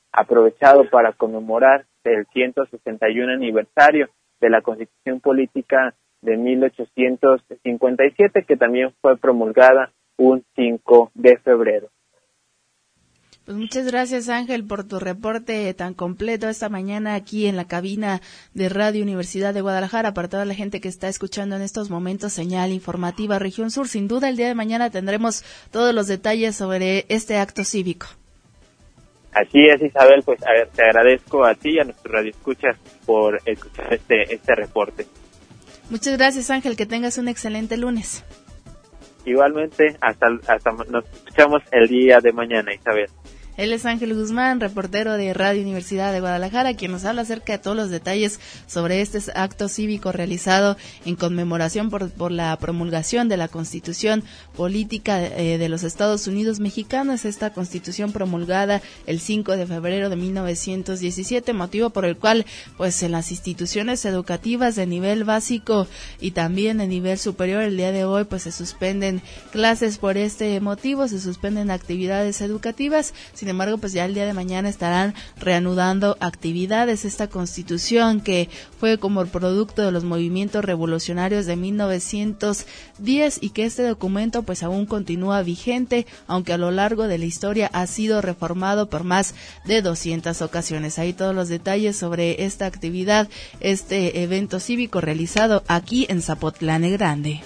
S12: aprovechado para conmemorar el 161 aniversario de la Constitución Política de 1857, que también fue promulgada un 5 de febrero.
S4: Pues muchas gracias, Ángel, por tu reporte tan completo esta mañana aquí en la cabina de Radio Universidad de Guadalajara. Para toda la gente que está escuchando en estos momentos Señal Informativa Región Sur, sin duda el día de mañana tendremos todos los detalles sobre este acto cívico.
S12: Así es, Isabel, pues te agradezco a ti y a nuestros radioescuchas por escuchar este reporte.
S4: Muchas gracias, Ángel, que tengas un excelente lunes.
S12: Igualmente, hasta nos escuchamos el día de mañana, Isabel.
S4: Él es Ángel Guzmán, reportero de Radio Universidad de Guadalajara, quien nos habla acerca de todos los detalles sobre este acto cívico realizado en conmemoración por la promulgación de la Constitución Política de los Estados Unidos Mexicanos, esta Constitución promulgada el 5 de febrero de 1917, motivo por el cual pues en las instituciones educativas de nivel básico y también de nivel superior el día de hoy pues se suspenden clases por este motivo, se suspenden actividades educativas. Sin embargo, pues ya el día de mañana estarán reanudando actividades. Esta Constitución que fue como el producto de los movimientos revolucionarios de 1910 y que este documento pues aún continúa vigente, aunque a lo largo de la historia ha sido reformado por más de 200 ocasiones. Ahí todos los detalles sobre esta actividad, este evento cívico realizado aquí en Zapotlán el Grande.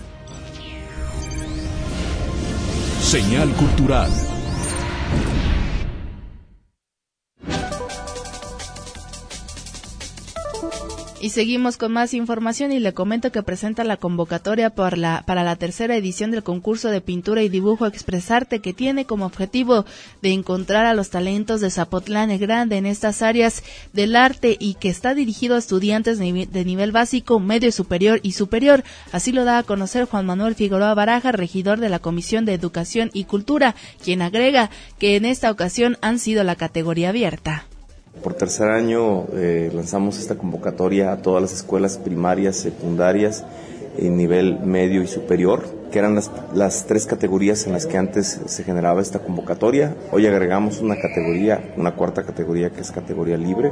S1: Señal cultural.
S4: Y seguimos con más información y le comento que presenta la convocatoria para la tercera edición del concurso de pintura y dibujo Expresarte, que tiene como objetivo de encontrar a los talentos de Zapotlán el Grande en estas áreas del arte y que está dirigido a estudiantes de nivel básico, medio superior y superior. Así lo da a conocer Juan Manuel Figueroa Baraja, regidor de la Comisión de Educación y Cultura, quien agrega que en esta ocasión han sido la categoría abierta.
S13: Por tercer año lanzamos esta convocatoria a todas las escuelas primarias, secundarias, en nivel medio y superior, que eran las tres categorías en las que antes se generaba esta convocatoria. Hoy agregamos una cuarta categoría, que es categoría libre.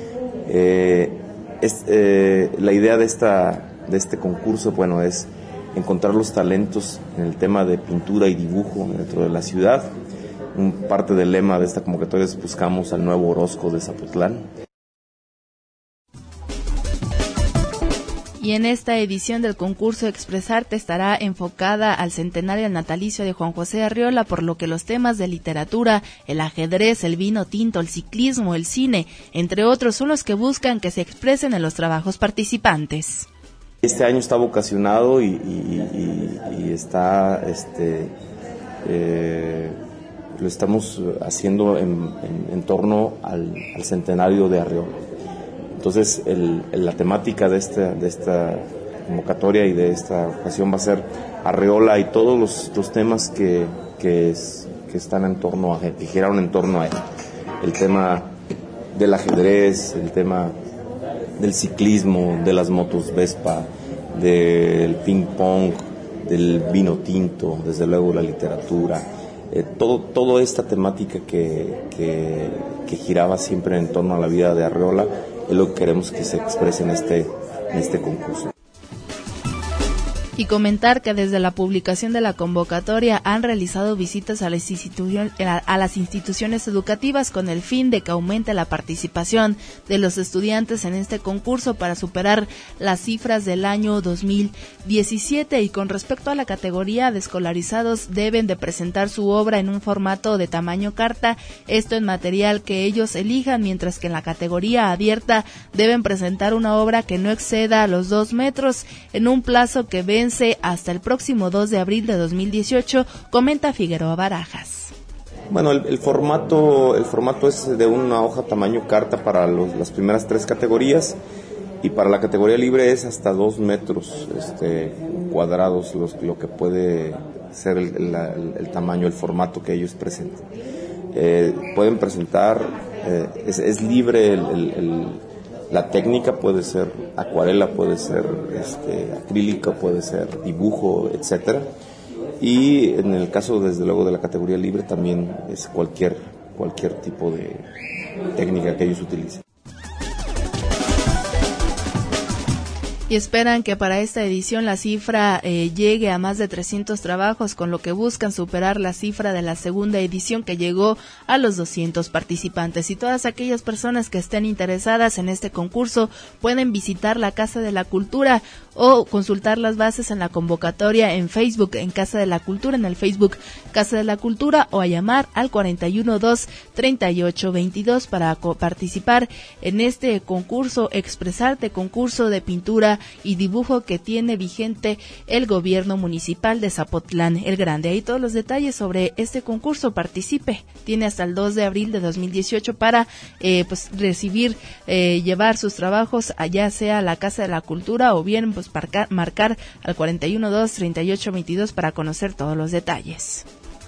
S13: La idea de este concurso, bueno, es encontrar los talentos en el tema de pintura y dibujo dentro de la ciudad. Parte del lema de esta convocatoria es buscamos al nuevo Orozco de Zapotlán.
S4: Y en esta edición del concurso Expresarte estará enfocada al centenario natalicio de Juan José Arriola, por lo que los temas de literatura, el ajedrez, el vino tinto, el ciclismo, el cine, entre otros, son los que buscan que se expresen en los trabajos participantes.
S13: Este año está vocacionado y está lo estamos haciendo en torno al centenario de Arriola. Entonces, la temática de esta convocatoria y de esta ocasión va a ser Arriola y todos los temas que están en torno a él, que giraron en torno a él. El tema del ajedrez, el tema del ciclismo, de las motos Vespa, del ping pong, del vino tinto, desde luego la literatura. Toda esta temática que giraba siempre en torno a la vida de Arriola es lo que queremos que se exprese en este concurso.
S4: Y comentar que desde la publicación de la convocatoria han realizado visitas a las instituciones educativas con el fin de que aumente la participación de los estudiantes en este concurso para superar las cifras del año 2017. Y con respecto a la categoría de escolarizados, deben de presentar su obra en un formato de tamaño carta, esto en material que ellos elijan, mientras que en la categoría abierta deben presentar una obra que no exceda los 2 metros en un plazo que vence hasta el próximo 2 de abril de 2018, comenta Figueroa Barajas.
S13: Bueno, el formato es de una hoja tamaño carta para las primeras 3 categorías, y para la categoría libre es hasta 2 metros cuadrados lo que puede ser el tamaño, el formato que ellos presenten. Pueden presentar, es libre la técnica, puede ser acuarela, puede ser acrílica, puede ser dibujo, etcétera. Y en el caso, desde luego, de la categoría libre, también es cualquier cualquier tipo de técnica que ellos utilicen.
S4: Y esperan que para esta edición la cifra llegue a más de 300 trabajos, con lo que buscan superar la cifra de la segunda edición, que llegó a los 200 participantes. Y todas aquellas personas que estén interesadas en este concurso pueden visitar la Casa de la Cultura o consultar las bases en la convocatoria en Facebook, en Casa de la Cultura, en el Facebook Casa de la Cultura, o a llamar al 412-3822 para participar en este concurso, Expresarte, concurso de pintura y dibujo que tiene vigente el gobierno municipal de Zapotlán el Grande. Ahí todos los detalles sobre este concurso. Participe, tiene hasta el 2 de abril de 2018 para recibir, llevar sus trabajos allá sea a la Casa de la Cultura o bien pues marcar al 412-3822 para conocer todos los detalles.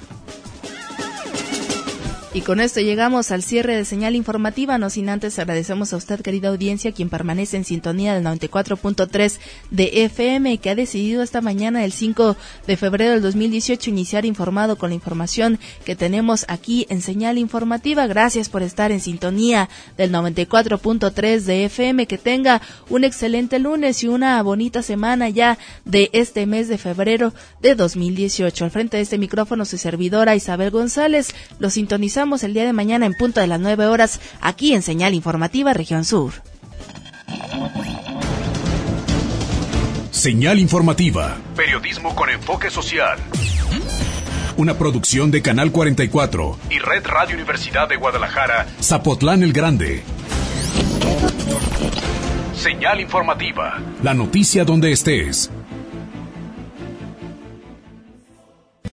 S4: Y con esto llegamos al cierre de Señal Informativa, no sin antes agradecemos a usted, querida audiencia, quien permanece en sintonía del 94.3 de FM, que ha decidido esta mañana, el 5 de febrero del 2018, iniciar informado con la información que tenemos aquí en Señal Informativa. Gracias por estar en sintonía del 94.3 de FM. Que tenga un excelente lunes y una bonita semana ya de este mes de febrero de 2018. Al frente de este micrófono, su servidora Isabel González. Lo sintonizamos el día de mañana en punto de las 9 horas aquí en Señal Informativa Región Sur.
S1: Señal Informativa. Periodismo con enfoque social. Una producción de Canal 44 y Red Radio Universidad de Guadalajara, Zapotlán el Grande. Señal Informativa. La noticia donde estés.